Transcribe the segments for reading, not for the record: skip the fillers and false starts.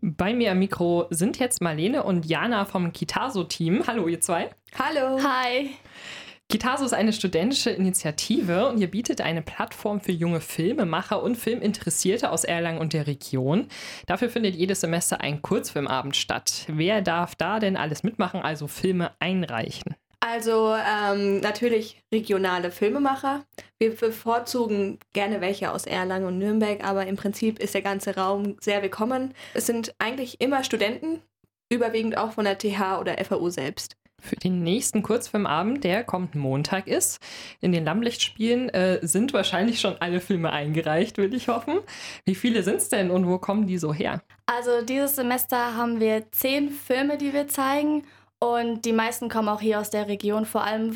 Bei mir am Mikro sind jetzt Marlene und Jana vom Kitaso-Team. Hallo, ihr zwei. Hallo. Hi. Kitaso ist eine studentische Initiative und ihr bietet eine Plattform für junge Filmemacher und Filminteressierte aus Erlangen und der Region. Dafür findet jedes Semester ein Kurzfilmabend statt. Wer darf da denn alles mitmachen, also Filme einreichen? Also natürlich regionale Filmemacher. Wir bevorzugen gerne welche aus Erlangen und Nürnberg, aber im Prinzip ist der ganze Raum sehr willkommen. Es sind eigentlich immer Studenten, überwiegend auch von der TH oder FAU selbst. Für den nächsten Kurzfilmabend, der kommenden Montag ist, in den Lammlichtspielen sind wahrscheinlich schon alle Filme eingereicht, will ich hoffen. Wie viele sind es denn und wo kommen die so her? Also dieses Semester haben wir 10 Filme, die wir zeigen. Und die meisten kommen auch hier aus der Region, vor allem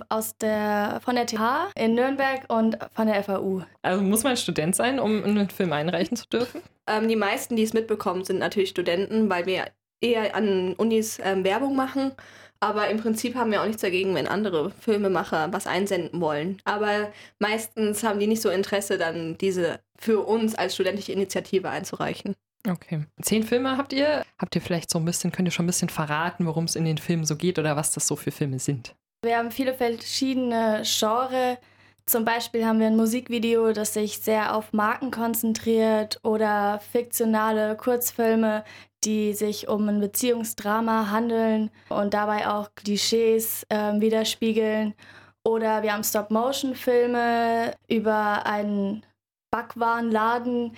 von der TH in Nürnberg und von der FAU. Also muss man Student sein, um einen Film einreichen zu dürfen? Die meisten, die es mitbekommen, sind natürlich Studenten, weil wir eher an Unis Werbung machen. Aber im Prinzip haben wir auch nichts dagegen, wenn andere Filmemacher was einsenden wollen. Aber meistens haben die nicht so Interesse, dann diese für uns als studentische Initiative einzureichen. Okay. 10 Filme habt ihr? Habt ihr vielleicht könnt ihr schon ein bisschen verraten, worum es in den Filmen so geht oder was das so für Filme sind? Wir haben viele verschiedene Genres. Zum Beispiel haben wir ein Musikvideo, das sich sehr auf Marken konzentriert oder fiktionale Kurzfilme, die sich um ein Beziehungsdrama handeln und dabei auch Klischees widerspiegeln. Oder wir haben Stop-Motion-Filme über einen Backwarenladen,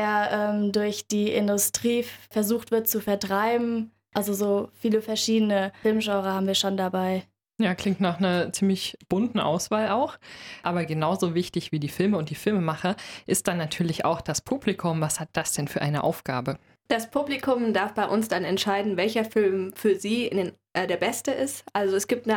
der durch die Industrie versucht wird zu vertreiben. Also so viele verschiedene Filmgenres haben wir schon dabei. Ja, klingt nach einer ziemlich bunten Auswahl auch. Aber genauso wichtig wie die Filme und die Filmemacher ist dann natürlich auch das Publikum. Was hat das denn für eine Aufgabe? Das Publikum darf bei uns dann entscheiden, welcher Film für sie der beste ist. Also es gibt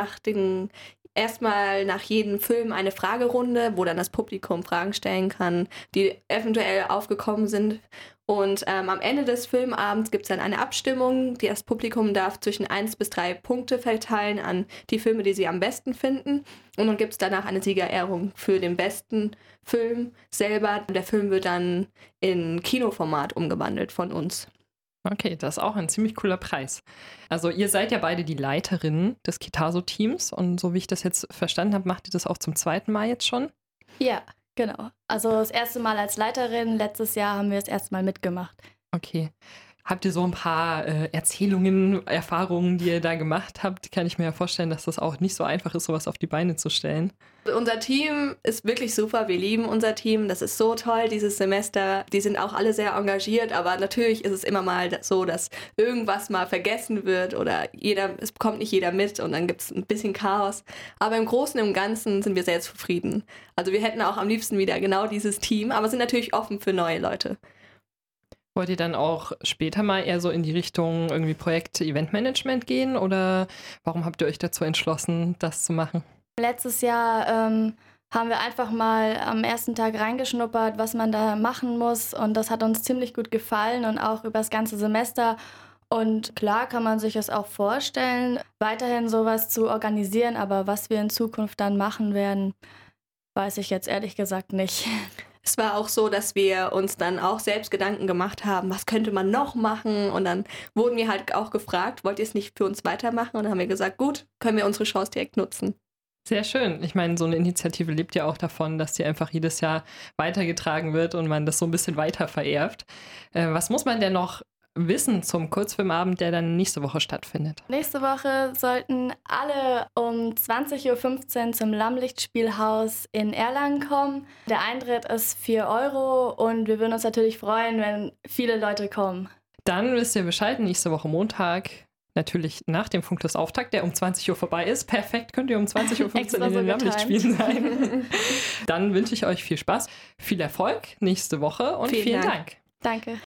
erstmal nach jedem Film eine Fragerunde, wo dann das Publikum Fragen stellen kann, die eventuell aufgekommen sind. Und am Ende des Filmabends gibt es dann eine Abstimmung. Das Publikum darf zwischen 1 bis 3 Punkte verteilen an die Filme, die sie am besten finden. Und dann gibt es danach eine Siegerehrung für den besten Film selber. Der Film wird dann in Kinoformat umgewandelt von uns. Okay, das ist auch ein ziemlich cooler Preis. Also ihr seid ja beide die Leiterinnen des Kitaso-Teams und so wie ich das jetzt verstanden habe, macht ihr das auch zum 2. Mal jetzt schon? Ja, genau. Also das erste Mal als Leiterin, letztes Jahr haben wir das erste Mal mitgemacht. Okay. Habt ihr so ein paar Erzählungen, Erfahrungen, die ihr da gemacht habt? Kann ich mir ja vorstellen, dass das auch nicht so einfach ist, sowas auf die Beine zu stellen. Unser Team ist wirklich super. Wir lieben unser Team. Das ist so toll dieses Semester. Die sind auch alle sehr engagiert, aber natürlich ist es immer mal so, dass irgendwas mal vergessen wird oder es bekommt nicht jeder mit und dann gibt es ein bisschen Chaos. Aber im Großen und Ganzen sind wir sehr zufrieden. Also wir hätten auch am liebsten wieder genau dieses Team, aber sind natürlich offen für neue Leute. Wollt ihr dann auch später mal eher so in die Richtung irgendwie Projekt-Eventmanagement gehen oder warum habt ihr euch dazu entschlossen, das zu machen? Letztes Jahr haben wir einfach mal am ersten Tag reingeschnuppert, was man da machen muss und das hat uns ziemlich gut gefallen und auch über das ganze Semester. Und klar kann man sich es auch vorstellen, weiterhin sowas zu organisieren, aber was wir in Zukunft dann machen werden, weiß ich jetzt ehrlich gesagt nicht. Es war auch so, dass wir uns dann auch selbst Gedanken gemacht haben, was könnte man noch machen? Und dann wurden wir halt auch gefragt, wollt ihr es nicht für uns weitermachen? Und dann haben wir gesagt, gut, können wir unsere Chance direkt nutzen. Sehr schön. Ich meine, so eine Initiative lebt ja auch davon, dass die einfach jedes Jahr weitergetragen wird und man das so ein bisschen weiter vererbt. Was muss man denn noch wissen zum Kurzfilmabend, der dann nächste Woche stattfindet? Nächste Woche sollten alle um 20.15 Uhr zum Lammlichtspielhaus in Erlangen kommen. Der Eintritt ist 4 € und wir würden uns natürlich freuen, wenn viele Leute kommen. Dann wisst ihr Bescheid, nächste Woche Montag, natürlich nach dem Funklos-Auftakt, der um 20 Uhr vorbei ist. Perfekt, könnt ihr um 20.15 Uhr in den Lammlichtspielen sein. Dann wünsche ich euch viel Spaß, viel Erfolg nächste Woche und vielen Dank. Danke.